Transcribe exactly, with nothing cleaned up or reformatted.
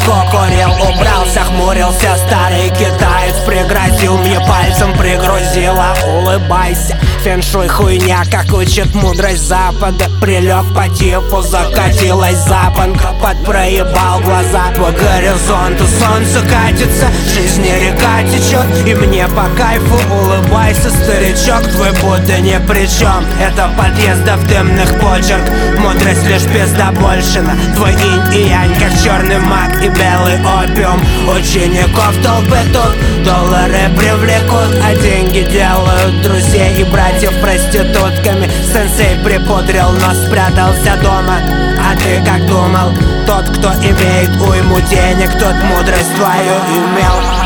далеко курил, убрался, хмурился. Старый китаец пригрозил мне пальцем, пригрузила. Улыбайся, фэншуй хуйня, как учит мудрость Запада. Прилег по типу, закатилась запонка, подпроебал глаза по горизонту. Солнце катится, жизнь река течет, и мне по кайфу. Улыбайся, старичок, твой будто ни при чем. Это подъездов дымных почерк, мудрость лишь пиздобольщина. Твой инь и янь, как черный маг и белый опиум. Учеников толпы тут доллары привлекут, а деньги делают друзей и братьев проститутками. Сенсей припудрил, но спрятался дома. А ты как думал? Тот, кто имеет уйму денег, тот мудрость твою имел.